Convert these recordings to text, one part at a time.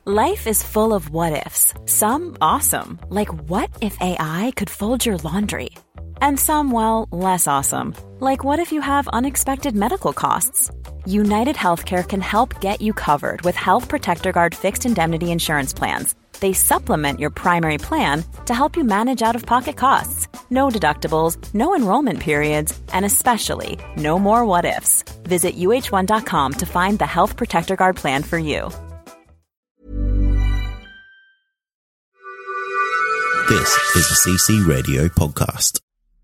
Life is full of what-ifs. Some awesome, like what if AI could fold your laundry? And some, well, less awesome, like what if you have unexpected medical costs? United Healthcare can help get you covered with Health Protector Guard fixed indemnity insurance plans. They supplement your primary plan to help you manage out-of-pocket costs. No deductibles, no enrollment periods, and especially no more what-ifs. Visit uh1.com to find the Health Protector Guard plan for you. This is the CC Radio podcast.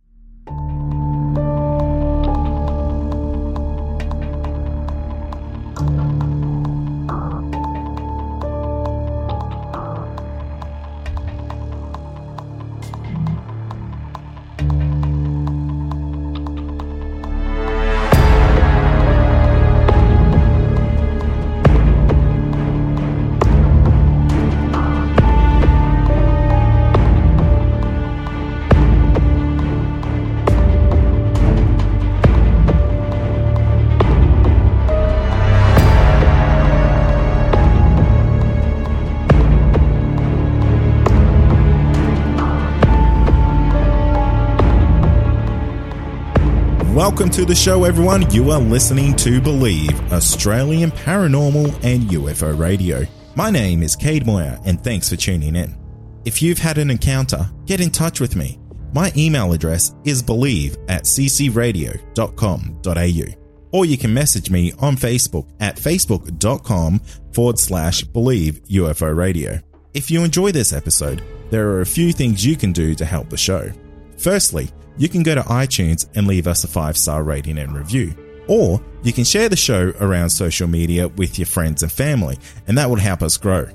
Welcome to the show, everyone. You are listening to Believe, Australian Paranormal and UFO Radio. My name is Cade Moyer, and thanks for tuning in. If you've had an encounter, get in touch with me. My email address is believe@ccradio.com.au, or you can message me on Facebook at facebook.com/Believe UFO Radio. If you enjoy this episode, there are a few things you can do to help the show. Firstly, you can go to iTunes and leave us a 5-star rating and review. Or you can share the show around social media with your friends and family, and that would help us grow.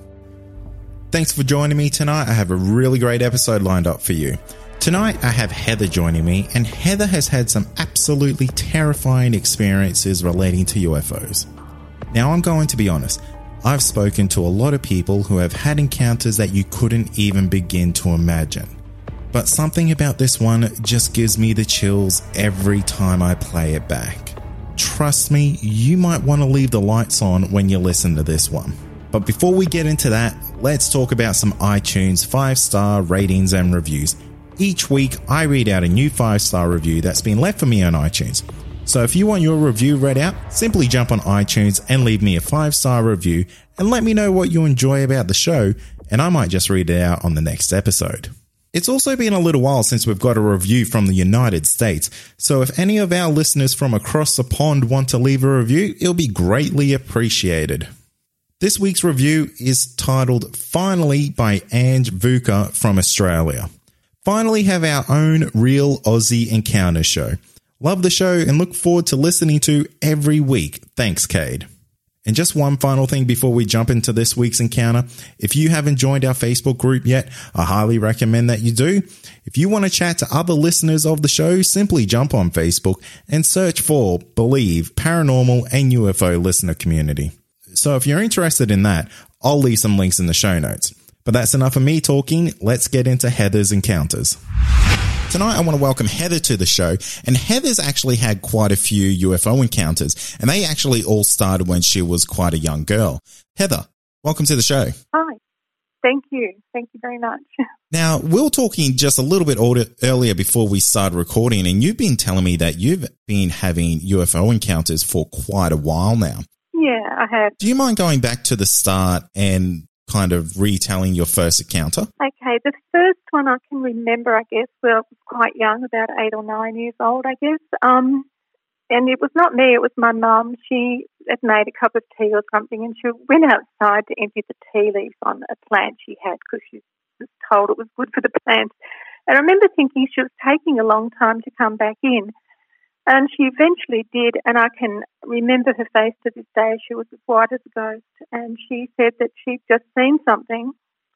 Thanks for joining me tonight. I have a really great episode lined up for you. Tonight I have Heather joining me, and Heather has had some absolutely terrifying experiences relating to UFOs. Now I'm going to be honest, I've spoken to a lot of people who have had encounters that you couldn't even begin to imagine. But something about this one just gives me the chills every time I play it back. Trust me, you might want to leave the lights on when you listen to this one. But before we get into that, let's talk about some iTunes 5-star ratings and reviews. Each week, I read out a new 5-star review that's been left for me on iTunes. So if you want your review read out, simply jump on iTunes and leave me a 5-star review and let me know what you enjoy about the show, and I might just read it out on the next episode. It's also been a little while since we've got a review from the United States, so if any of our listeners from across the pond want to leave a review, it'll be greatly appreciated. This week's review is titled Finally by Ange Vuka from Australia. Finally have our own real Aussie encounter show. Love the show and look forward to listening to every week. Thanks, Cade. And just one final thing before we jump into this week's encounter. If you haven't joined our Facebook group yet, I highly recommend that you do. If you want to chat to other listeners of the show, simply jump on Facebook and search for Believe Paranormal and UFO Listener Community. So if you're interested in that, I'll leave some links in the show notes. But that's enough of me talking. Let's get into Heather's encounters. Tonight, I want to welcome Heather to the show, and Heather's actually had quite a few UFO encounters, and they actually all started when she was quite a young girl. Heather, welcome to the show. Hi. Thank you. Thank you very much. Now, we were talking just a little bit earlier before we started recording, and you've been telling me that you've been having UFO encounters for quite a while now. Yeah, I have. Do you mind going back to the start and kind of retelling your first encounter? Okay, the first one I can remember, I guess, well, I was quite young, about 8 or 9 years old, I guess. And it was not me, it was my mum. She had made a cup of tea or something, and she went outside to empty the tea leaf on a plant she had because she was told it was good for the plant. And I remember thinking she was taking a long time to come back in. And she eventually did, and I can remember her face to this day. She was as white as a ghost, and she said that she'd just seen something.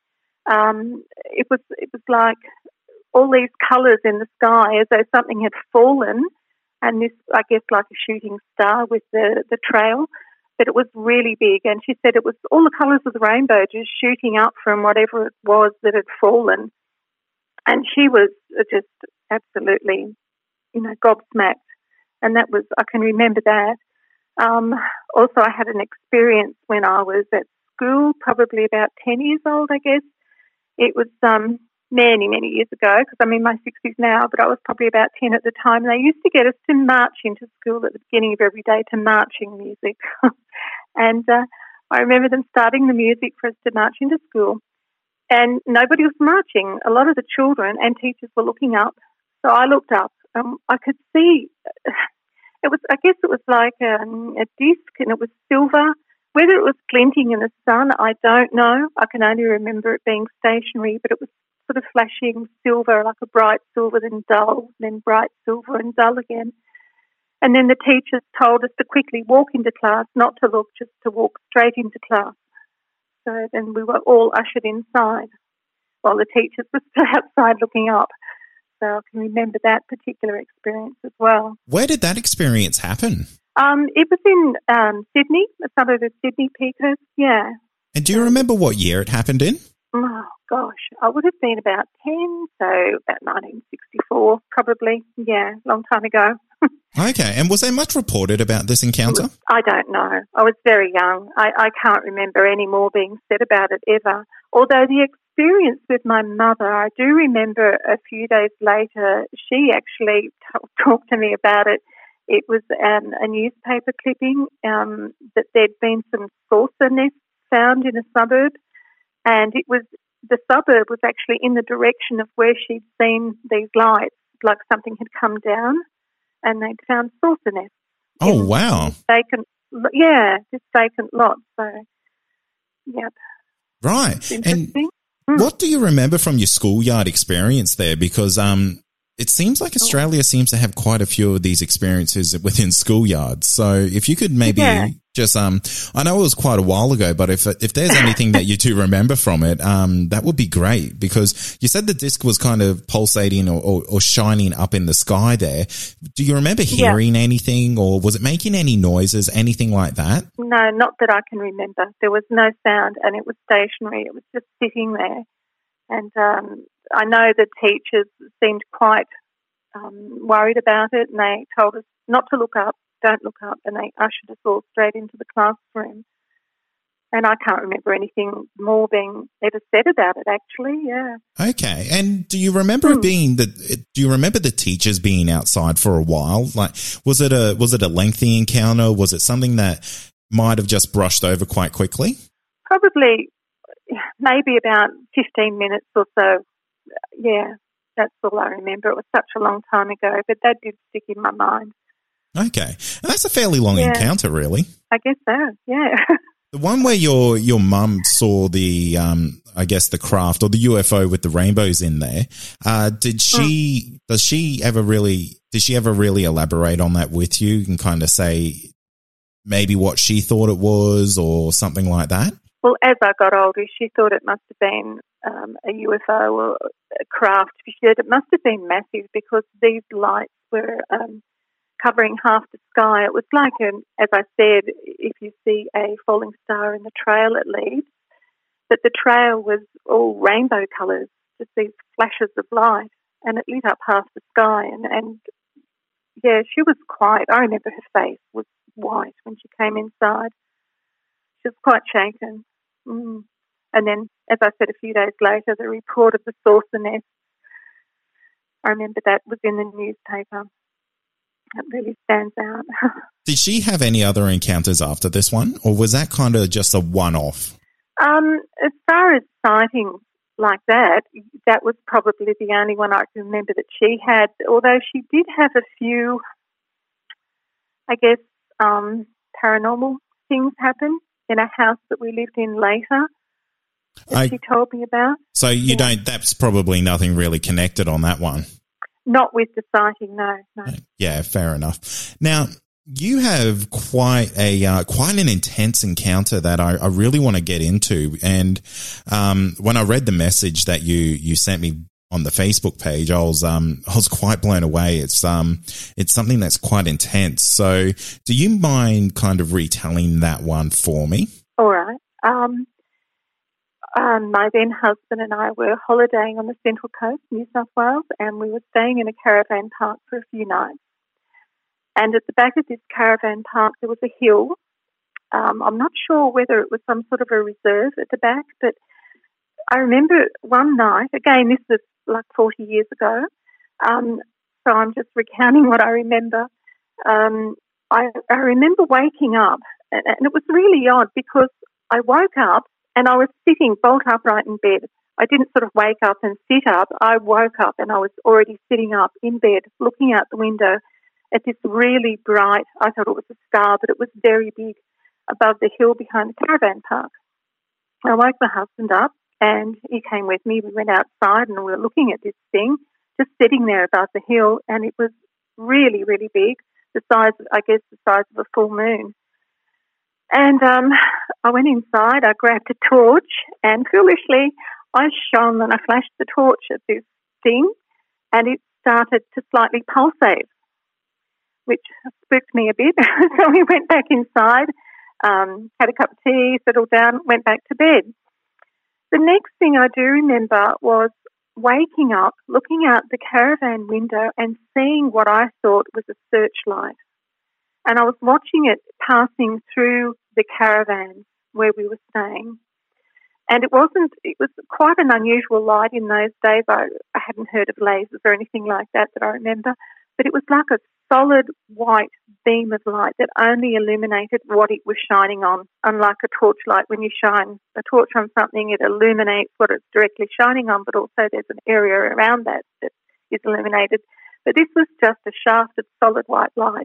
It was like all these colours in the sky, as though something had fallen, and this, I guess, like a shooting star with the trail. But it was really big, and she said it was all the colours of the rainbow just shooting up from whatever it was that had fallen. And she was just absolutely, gobsmacked. And that was, I can remember that. Also, I had an experience when I was at school, probably about 10 years old, I guess. It was many, many years ago, because I'm in my 60s now, but I was probably about 10 at the time. They used to get us to march into school at the beginning of every day to marching music. And I remember them starting the music for us to march into school. And nobody was marching. A lot of the children and teachers were looking up. So I looked up. I could see, it was like a disc, and it was silver. Whether it was glinting in the sun, I don't know. I can only remember it being stationary, but it was sort of flashing silver, like a bright silver, then dull, then bright silver and dull again. And then the teachers told us to quickly walk into class, not to look, just to walk straight into class. So then we were all ushered inside while the teachers were still outside looking up. So I can remember that particular experience as well. Where did that experience happen? It was in Sydney, a suburb of Sydney, Peakhurst, yeah. And do you remember what year it happened in? Oh, gosh, I would have been about 10, so about 1964 probably. Yeah, long time ago. Okay, and was there much reported about this encounter? I don't know. I was very young. I can't remember any more being said about it ever. Although the experience with my mother, I do remember a few days later, she actually talked to me about it. It was a newspaper clipping that there'd been some saucer nests found in a suburb, and the suburb was actually in the direction of where she'd seen these lights, like something had come down, and they'd found saucer nests. Oh, wow. This vacant lot. So, yep. Right. And what do you remember from your schoolyard experience there? Because it seems like Australia seems to have quite a few of these experiences within schoolyards. So if you could maybe just, I know it was quite a while ago, but if there's anything that you do remember from it, that would be great, because you said the disc was kind of pulsating or shining up in the sky there. Do you remember hearing anything, or was it making any noises, anything like that? No, not that I can remember. There was no sound, and it was stationary. It was just sitting there. And I know the teachers seemed quite worried about it, and they told us not to look up, don't look up, and they ushered us all straight into the classroom. And I can't remember anything more being ever said about it, actually, yeah. Okay. And do you remember do you remember the teachers being outside for a while? Like, was it a lengthy encounter? Was it something that might have just brushed over quite quickly? Probably maybe about 15 minutes or so. Yeah, that's all I remember. It was such a long time ago, but that did stick in my mind. Okay. And that's a fairly long encounter, really. I guess so, yeah. The one where your mum saw the, I guess the craft or the UFO with the rainbows in there, did she ever really elaborate on that with you and kind of say maybe what she thought it was or something like that? Well, as I got older, she thought it must have been a UFO or a craft. She said it must have been massive because these lights were covering half the sky. It was like, as I said, if you see a falling star in the trail it leaves, that the trail was all rainbow colours, just these flashes of light, and it lit up half the sky. And yeah, she was quite, I remember her face was white when she came inside. She was quite shaken. And then, as I said, a few days later, the report of the saucer nest, I remember that was in the newspaper. That really stands out. Did she have any other encounters after this one, or was that kind of just a one-off? As far as sightings like that, that was probably the only one I can remember that she had, although she did have a few, I guess, paranormal things happen in a house that we lived in later that she told me about. So that's probably nothing really connected on that one. Not with the sighting, no. Yeah, fair enough. Now, you have quite an intense encounter that I really want to get into. And when I read the message that you sent me on the Facebook page, I was quite blown away. It's something that's quite intense. So, do you mind kind of retelling that one for me? All right. My then husband and I were holidaying on the Central Coast, New South Wales, and we were staying in a caravan park for a few nights. And at the back of this caravan park, there was a hill, I'm not sure whether it was some sort of a reserve at the back, but I remember one night, again, this was like 40 years ago, so I'm just recounting what I remember. I remember waking up, and it was really odd because I woke up and I was sitting bolt upright in bed. I didn't sort of wake up and sit up. I woke up and I was already sitting up in bed, looking out the window at this really bright, I thought it was a star, but it was very big, above the hill behind the caravan park. I woke my husband up and he came with me. We went outside and we were looking at this thing just sitting there above the hill, and it was really, really big, the size of a full moon. And I went inside, I grabbed a torch, and foolishly I shone and I flashed the torch at this thing, and it started to slightly pulsate, which spooked me a bit. So we went back inside, had a cup of tea, settled down, went back to bed. The next thing I do remember was waking up, looking out the caravan window and seeing what I thought was a searchlight. And I was watching it passing through the caravan where we were staying. And it was quite an unusual light in those days. I hadn't heard of lasers or anything like that I remember. But it was like a solid white beam of light that only illuminated what it was shining on. Unlike a torchlight, when you shine a torch on something, it illuminates what it's directly shining on, but also there's an area around that is illuminated. But this was just a shafted solid white light.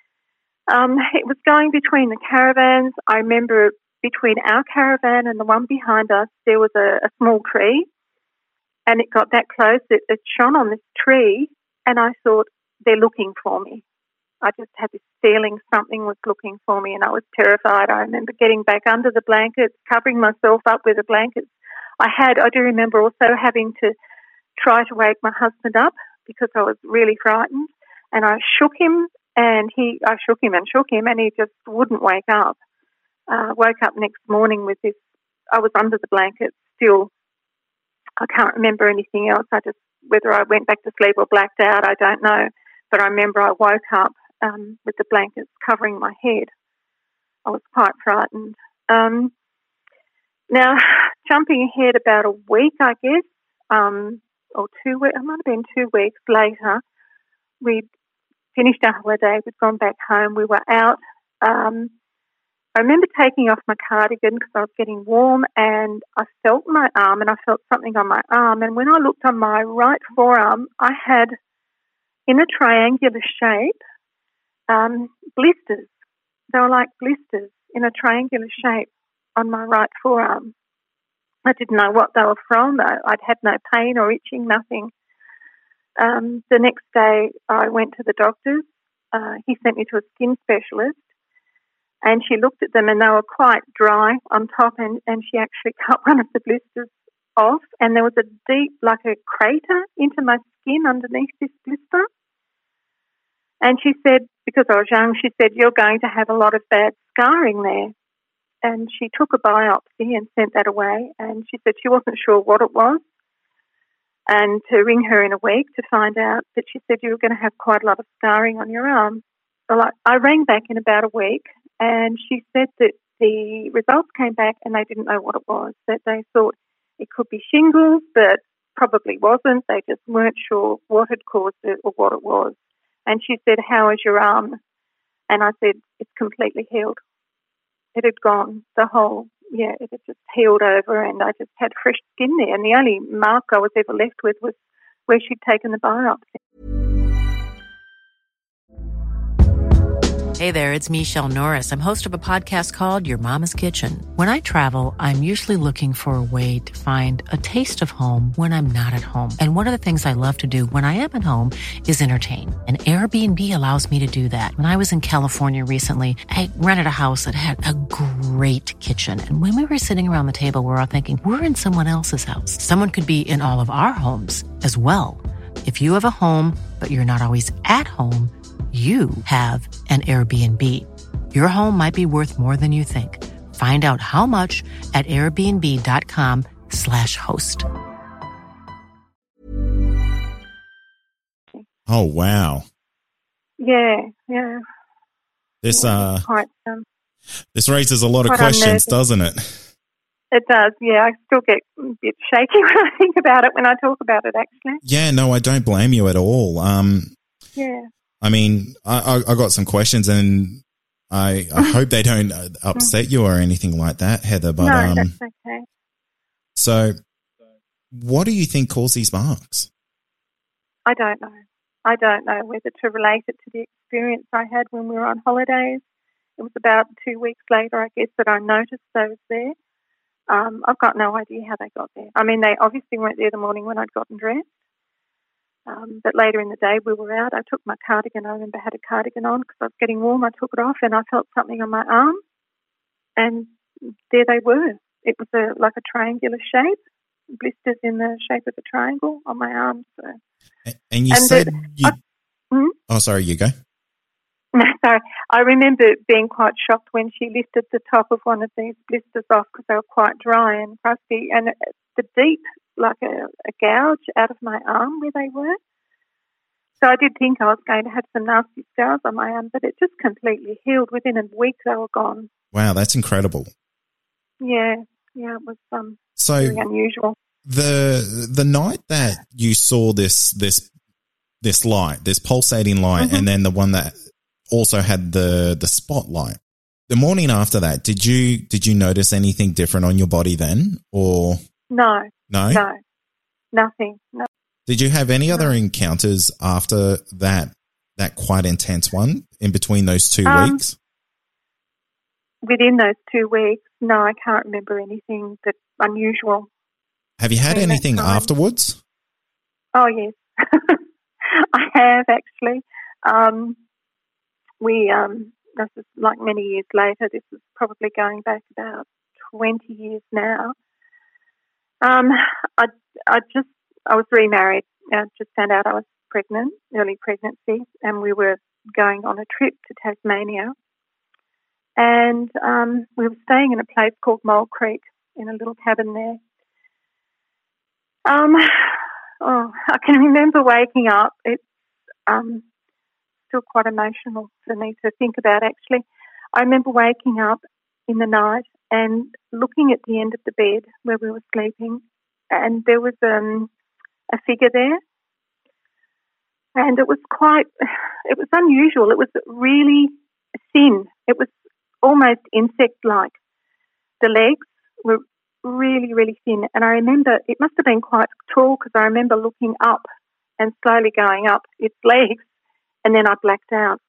It was going between the caravans. I remember between our caravan and the one behind us, there was a small tree, and it got that close. It shone on this tree, and I thought, they're looking for me. I just had this feeling something was looking for me, and I was terrified. I remember getting back under the blankets, covering myself up with the blankets. I do remember also having to try to wake my husband up because I was really frightened, and I shook him, and I shook him, and he just wouldn't wake up. Woke up next morning with this, I was under the blanket still. I can't remember anything else. Whether I went back to sleep or blacked out, I don't know. But I remember I woke up with the blankets covering my head. I was quite frightened. Now, jumping ahead about a week, I guess, or 2 weeks, it might have been 2 weeks later, we'd finished our holiday, we'd gone back home, we were out. I remember taking off my cardigan because I was getting warm, and I felt my arm, and I felt something on my arm. And when I looked on my right forearm, I had, in a triangular shape, blisters. They were like blisters in a triangular shape on my right forearm. I didn't know what they were from, though. I'd had no pain or itching, nothing. The next day, I went to the doctor's. He sent me to a skin specialist. And she looked at them, and they were quite dry on top, and she actually cut one of the blisters off, and there was a deep, like a crater into my skin underneath this blister. And she said, because I was young, she said, you're going to have a lot of bad scarring there. And she took a biopsy and sent that away, and she said she wasn't sure what it was, and to ring her in a week to find out. But she said you were going to have quite a lot of scarring on your arm. Well, I rang back in about a week, and she said that the results came back and they didn't know what it was, that they thought it could be shingles, but probably wasn't. They just weren't sure what had caused it or what it was. And she said, how is your arm? And I said, it's completely healed. It had gone, it had just healed over, and I just had fresh skin there. And the only mark I was ever left with was where she'd taken the biopsy. Hey there, it's Michelle Norris. I'm host of a podcast called Your Mama's Kitchen. When I travel, I'm usually looking for a way to find a taste of home when I'm not at home. And one of the things I love to do when I am at home is entertain. And Airbnb allows me to do that. When I was in California recently, I rented a house that had a great kitchen. And when we were sitting around the table, we were all thinking, we're in someone else's house. Someone could be in all of our homes as well. If you have a home, but you're not always at home, you have an Airbnb. Your home might be worth more than you think. Find out how much at airbnb.com/host. Oh, wow. Yeah. This, quite, This raises a lot of Quite questions, unnerving. doesn't it? It does, yeah. I still get a bit shaky when I think about it, when I talk about it, actually. Yeah, no, I don't blame you at all. Yeah. I mean, I got some questions, and I hope they don't upset you or anything like that, Heather. But No, that's okay. so what do you think caused these marks? I don't know. I don't know whether to relate it to the experience I had when we were on holidays. It was about 2 weeks later, I guess, that I noticed those there. I've got no idea how they got there. I mean, they obviously weren't there the morning when I'd gotten dressed. But later in the day, we were out. I took my cardigan. I remember I had a cardigan on because I was getting warm. I took it off and I felt something on my arm. And there they were. It was like a triangular shape, blisters in the shape of a triangle on my arm. So. And you said Oh, sorry, you go. No, sorry. I remember being quite shocked when she lifted the top of one of these blisters off because they were quite dry and crusty, and the deep, like a gouge out of my arm where they were. So I did think I was going to have some nasty scars on my arm, but it just completely healed. Within a week, they were gone. Wow, that's incredible. Yeah, it was very unusual. The night that you saw this light, this pulsating light, and then the one that also had the spotlight. The morning after that, did you notice anything different on your body then, or no, nothing. No. Did you have any other encounters after that quite intense one in between those 2 weeks? Within those 2 weeks, no, I can't remember anything that unusual. Have you had anything afterwards? Oh yes, I have actually. This is like many years later. This is probably going back about 20 years now. I was remarried. I just found out I was pregnant, early pregnancy, and we were going on a trip to Tasmania. And we were staying in a place called Mole Creek in a little cabin there. I can remember waking up. It's still quite emotional for me to think about, actually. I remember waking up in the night and looking at the end of the bed where we were sleeping, and there was a figure there. And it was unusual. It was really thin. It was almost insect-like. The legs were really, really thin. And I remember it must have been quite tall because I remember looking up and slowly going up its legs, and then I blacked out.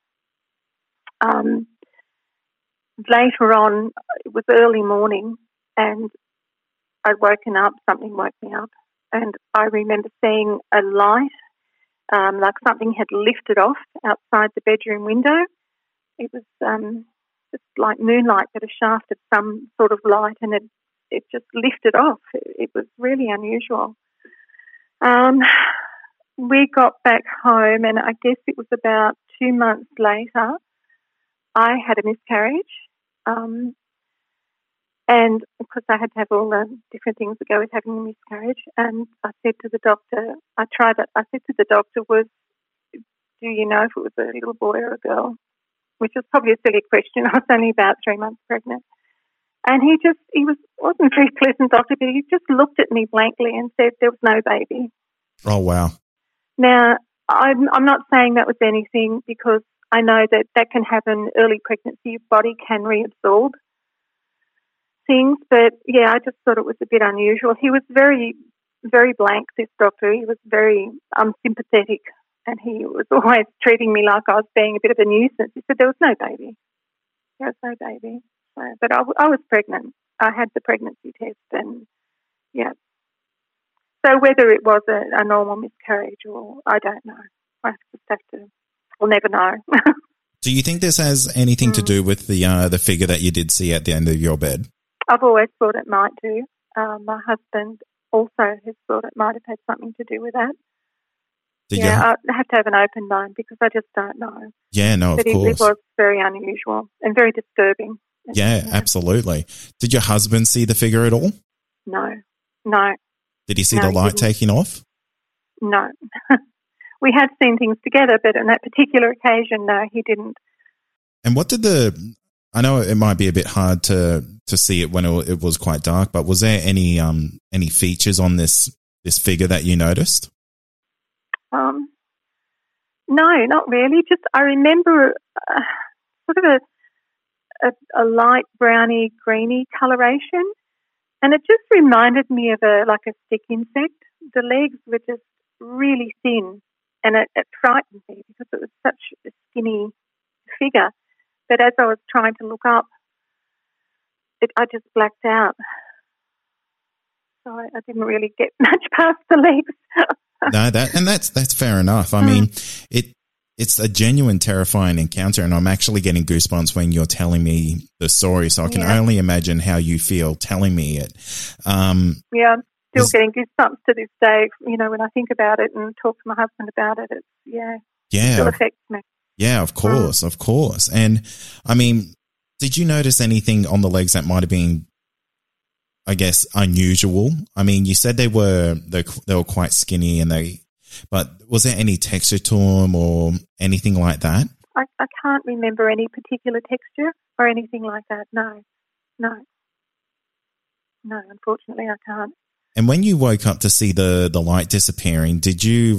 Later on, it was early morning, and I'd woken up, something woke me up, and I remember seeing a light, like something had lifted off outside the bedroom window. It was just like moonlight, but a shaft of some sort of light, and it just lifted off. It was really unusual. We got back home, and I guess it was about 2 months later, I had a miscarriage. And because I had to have all the different things that go with having a miscarriage, and I said to the doctor, I said to the doctor, do you know if it was a little boy or a girl? Which was probably a silly question. I was only about 3 months pregnant. And he wasn't a very pleasant doctor, but he just looked at me blankly and said there was no baby. Oh, wow. Now, I'm not saying that was anything, because I know that can happen early pregnancy. Your body can reabsorb things. But, yeah, I just thought it was a bit unusual. He was very, very blank, this doctor. He was very unsympathetic, and he was always treating me like I was being a bit of a nuisance. He said there was no baby. There was no baby. So, but I was pregnant. I had the pregnancy test, and, yeah. So whether it was a normal miscarriage or I don't know. I just have to. We'll never know. Do you think this has anything to do with the figure that you did see at the end of your bed? I've always thought it might do. My husband also has thought it might have had something to do with that. I have to have an open mind because I just don't know. Yeah, no, of course. It was very unusual and very disturbing. Yeah, absolutely. Did your husband see the figure at all? No. Did he see the light taking off? No. We had seen things together, but on that particular occasion, no, he didn't. And what did I know it might be a bit hard to see it when it was quite dark, but was there any features on this figure that you noticed? No, not really. Just I remember sort of a light browny greeny coloration, and it just reminded me of a stick insect. The legs were just really thin, and it frightened me because it was such a skinny figure. But as I was trying to look up, I just blacked out. So I didn't really get much past the legs. No, that's fair enough. I mean, it's a genuine terrifying encounter, and I'm actually getting goosebumps when you're telling me the story. So I can only imagine how you feel telling me it. I'm still getting goosebumps to this day. You know, when I think about it and talk to my husband about it, it still affects me. Yeah, of course. And I mean, did you notice anything on the legs that might have been, I guess, unusual? I mean, you said they were quite skinny, but was there any texture to them or anything like that? I can't remember any particular texture or anything like that. No, unfortunately I can't. And when you woke up to see the light disappearing, did you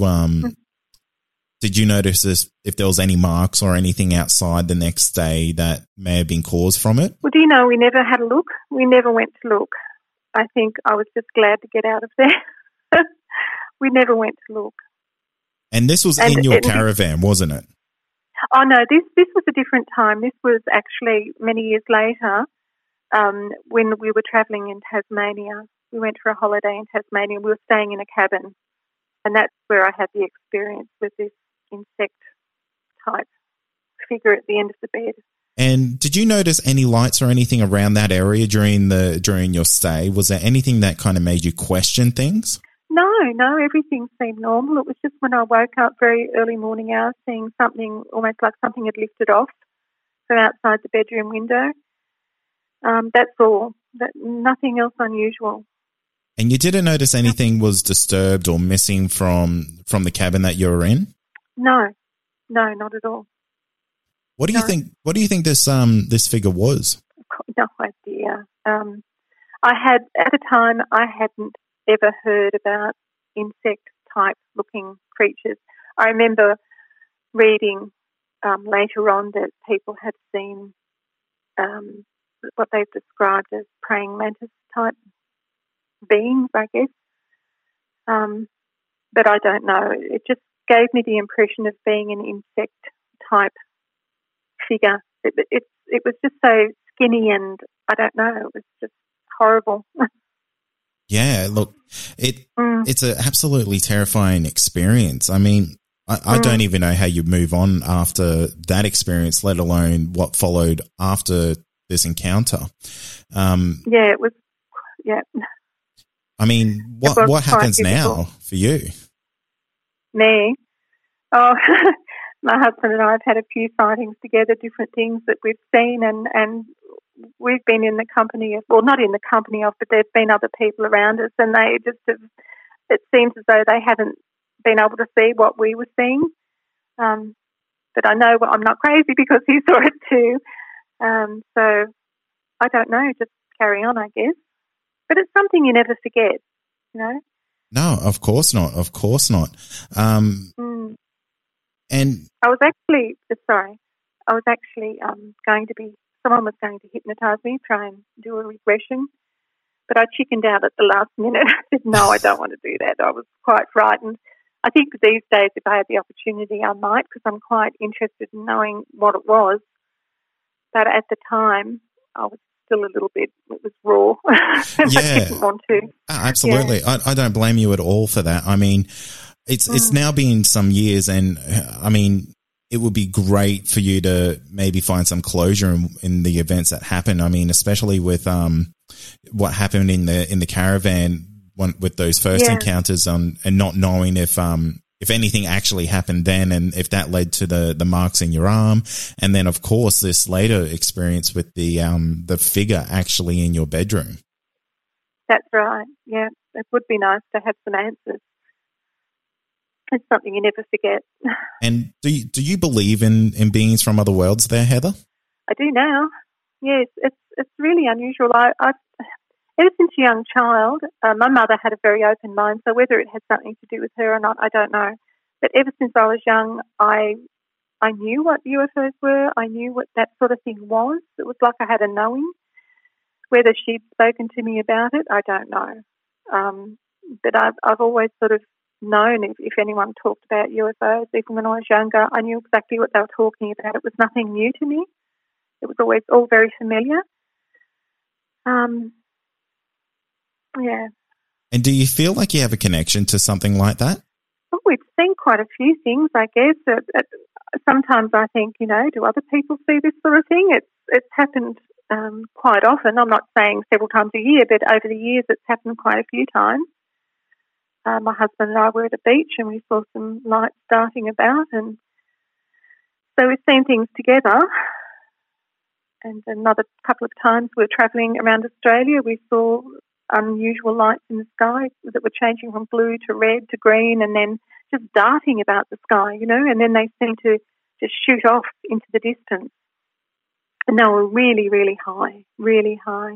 notice if there was any marks or anything outside the next day that may have been caused from it? Well, do you know, we never had a look. We never went to look. I think I was just glad to get out of there. We never went to look. And this was in your caravan, wasn't it? Oh, no, this was a different time. This was actually many years later when we were travelling in Tasmania. We went for a holiday in Tasmania. We were staying in a cabin, and that's where I had the experience with this insect-type figure at the end of the bed. And did you notice any lights or anything around that area during your stay? Was there anything that kind of made you question things? No, everything seemed normal. It was just when I woke up very early morning hours, seeing something almost like something had lifted off from outside the bedroom window. That's all. Nothing else unusual. And you didn't notice anything was disturbed or missing from the cabin that you were in? No, not at all. What do you think? What do you think this figure was? No idea. At the time I hadn't ever heard about insect-type looking creatures. I remember reading later on that people had seen what they've described as praying mantis-type beings, I guess. But I don't know. It just gave me the impression of being an insect-type figure. It was just so skinny, and I don't know. It was just horrible. Yeah, look, it's an absolutely terrifying experience. I mean, I don't even know how you move on after that experience, let alone what followed after this encounter. It was. I mean, what happens now for you? Me? Oh, my husband and I have had a few sightings together, different things that we've seen, and we've been in the company of, well, not in the company of, but there's been other people around us, and they just have, it seems as though they haven't been able to see what we were seeing. But I know I'm not crazy because he saw it too. So I don't know, just carry on, I guess. But it's something you never forget, you know? No, of course not. Of course not. And I was actually someone was going to hypnotise me, try and do a regression, but I chickened out at the last minute. I said, no, I don't want to do that. I was quite frightened. I think these days, if I had the opportunity, I might, because I'm quite interested in knowing what it was. But at the time, I was still a little bit, it was raw. And I didn't want to. Absolutely. Yeah. I don't blame you at all for that. I mean, it's now been some years, and I mean, it would be great for you to maybe find some closure in the events that happen. I mean, especially with what happened in the caravan with those first encounters and not knowing if anything actually happened then, and if that led to the marks in your arm, and then of course this later experience with the figure actually in your bedroom. That's right. Yeah, it would be nice to have some answers. It's something you never forget. And do you believe in beings from other worlds there, Heather? I do now. Yes, it's really unusual. I've ever since a young child, my mother had a very open mind, so whether it had something to do with her or not, I don't know. But ever since I was young, I knew what UFOs were. I knew what that sort of thing was. It was like I had a knowing. Whether she'd spoken to me about it, I don't know. But I've always sort of known if anyone talked about UFOs, even when I was younger, I knew exactly what they were talking about. It was nothing new to me. It was always all very familiar. Yeah. And do you feel like you have a connection to something like that? Well, we've seen quite a few things, I guess. Sometimes I think, do other people see this sort of thing? It's happened quite often. I'm not saying several times a year, but over the years it's happened quite a few times. My husband and I were at a beach and we saw some lights darting about, and so we've seen things together. And another couple of times we were travelling around Australia, we saw unusual lights in the sky that were changing from blue to red to green and then just darting about the sky, and then they seemed to just shoot off into the distance. And they were really, really high, really high.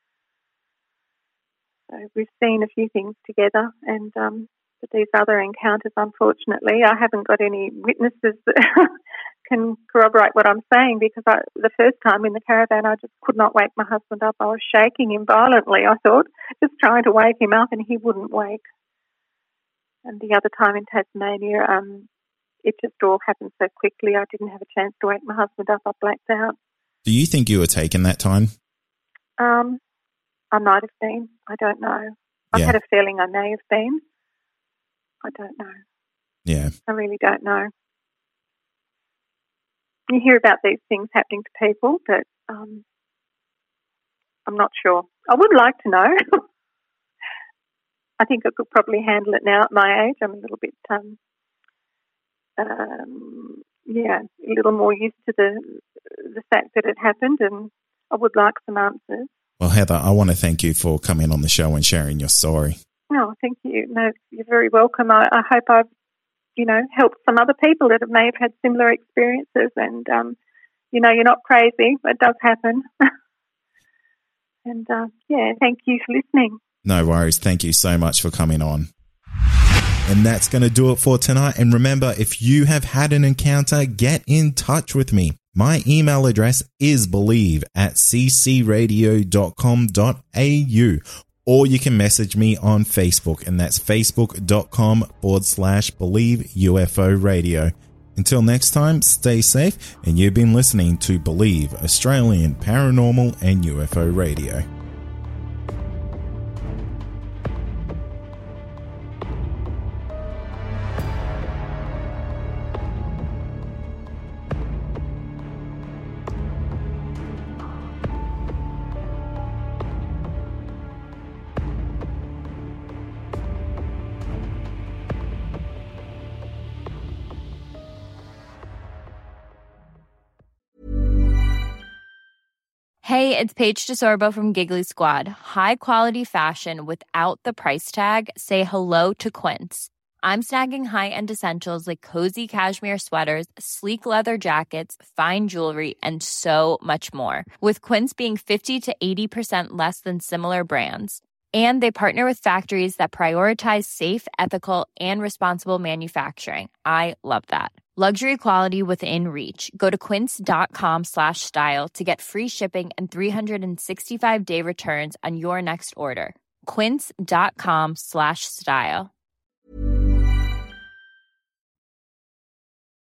So we've seen a few things together, and but these other encounters, unfortunately, I haven't got any witnesses that can corroborate what I'm saying, because the first time in the caravan I just could not wake my husband up. I was shaking him violently, I thought, just trying to wake him up, and he wouldn't wake. And the other time in Tasmania, it just all happened so quickly I didn't have a chance to wake my husband up. I blacked out. Do you think you were taken that time? I might have been. I don't know. I had a feeling I may have been. I don't know. Yeah. I really don't know. You hear about these things happening to people, but I'm not sure. I would like to know. I think I could probably handle it now at my age. I'm a little bit, a little more used to the fact that it happened, and I would like some answers. Well, Heather, I want to thank you for coming on the show and sharing your story. Oh, thank you. No, you're very welcome. I hope I've, helped some other people that may have had similar experiences, and, you're not crazy. It does happen. And, thank you for listening. No worries. Thank you so much for coming on. And that's going to do it for tonight. And remember, if you have had an encounter, get in touch with me. My email address is believe@ccradio.com.au, or you can message me on Facebook, and that's facebook.com/Believe UFO Radio. Until next time, stay safe, and you've been listening to Believe, Australian Paranormal and UFO Radio. Hey, it's Paige DeSorbo from Giggly Squad. High quality fashion without the price tag. Say hello to Quince. I'm snagging high-end essentials like cozy cashmere sweaters, sleek leather jackets, fine jewelry, and so much more. With Quince being 50 to 80% less than similar brands. And they partner with factories that prioritize safe, ethical, and responsible manufacturing. I love that. Luxury quality within reach. Go to quince.com/style to get free shipping and 365-day returns on your next order. Quince.com/style.